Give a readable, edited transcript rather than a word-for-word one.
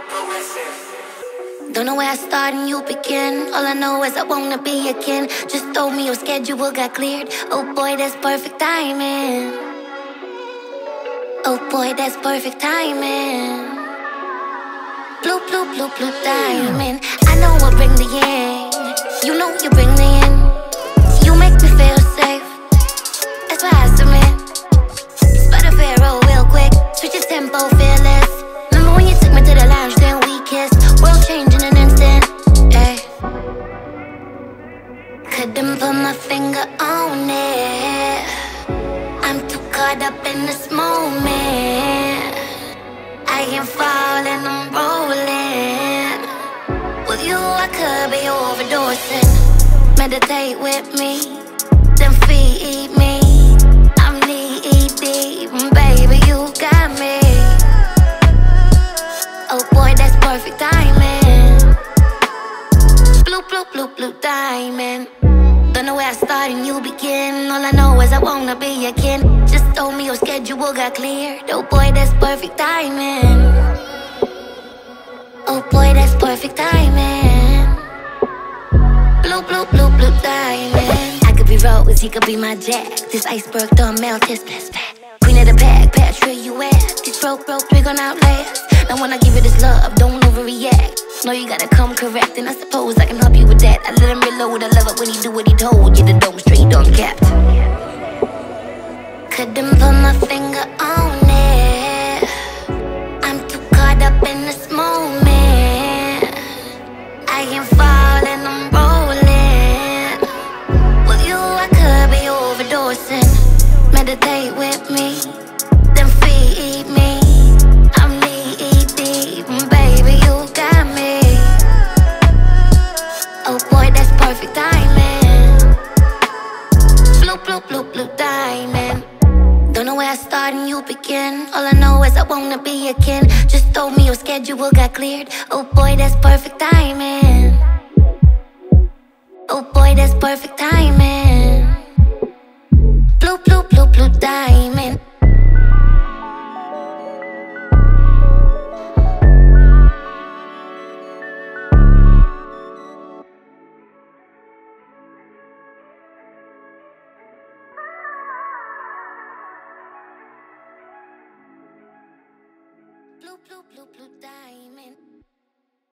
Don't know where I start and you begin. All I know is I wanna be a kin. Just told me your schedule got cleared. Oh boy, that's perfect timing. Oh boy, that's perfect timing. Bloop, bloop, bloop, bloop, diamond. I know I bring the yin. You know you bring the yin. You make me feel safe. That's why I submit. Spot a pharaoh real quick. Switch your tempo, fearless. Remember when you took me to the lounge, then we kissed. World change in an instant. Ay. Couldn't put my finger on it. I'm too caught up in this moment. I am falling, I'm rolling. With you, I could be overdosing. Meditate with me, then feed me. I'm knee deep, baby, you got me. Oh boy, that's perfect timing. Bloop, bloop, bloop, bloop, diamond. Don't know where I start and you begin. All I know is I wanna be a kin. Just told me your schedule got cleared. Oh boy, that's perfect timing. Oh boy, that's perfect timing. Bloop, bloop, bloop, bloop, diamond. I could be Rose, he could be my Jack. This iceberg don't melt, his best back. Queen of the pack, Patrick, where you at? This broke, we gon' outlast. Now when I give you this love, don't overreact. Know you gotta come correct, and I suppose I can help you with that. I let him reload, I love it when he do what he told. Yeah, the dome straight on capped. Couldn't put my finger on it. I'm too caught up in this moment. I am falling, I'm rolling. With you, I could be overdosing. Meditate with me, then feed me. I'm knee deep, baby, you got me. Oh boy, that's perfect timing. Bloop, bloop, bloop, bloop, diamond. Don't know where I start and you begin. All I know is I wanna be a kin. Just told me your schedule got cleared. Oh boy, that's perfect timing. Oh boy, that's perfect timing. Bloop, bloop, bloop, bloop, diamond.